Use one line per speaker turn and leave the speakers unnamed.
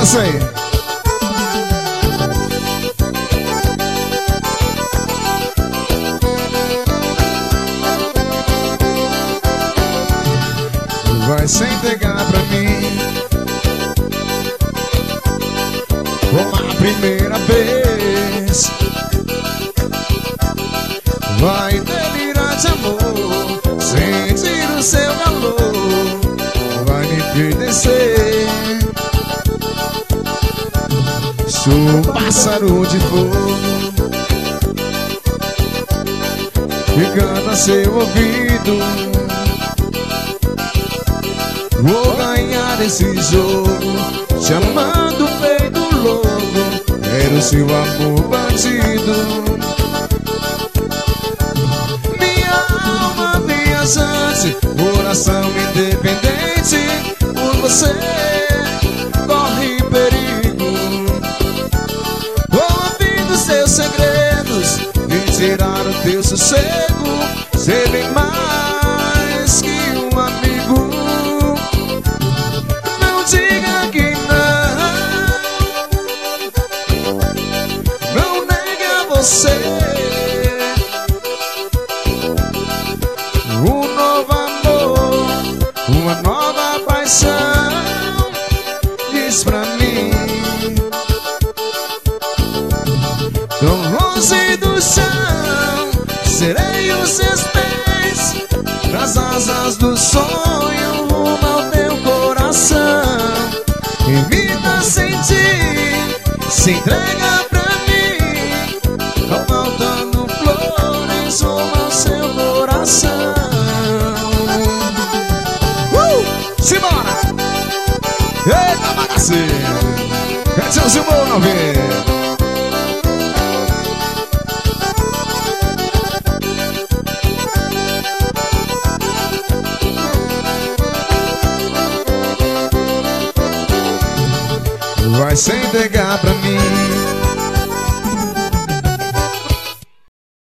Isso aí. Vai se entregar pra mim como a primeira vez. Vai delirar de amor, sentir o seu calor, vai me pertencer. Sou um pássaro de fogo que canta seu ouvido. Vou ganhar esse jogo, chamando o peito louco. Quero seu amor bandido. Viajante, coração independente, por você corre perigo. Ouvindo seus segredos e tirar o teu sossego, ser bem mais que um amigo. Não diga que não negue a você. Um novo amor, uma nova paixão. Diz pra mim, tão longe do chão, serei os seus pés, nas asas do sonho, rumo ao teu coração. Evita sentir, se entrega pra mim, não faltando flores, rumo ao seu coração. Simbora! Eita, bagaceiro! Cançãozinho bom, não vê? Vai se entregar pra mim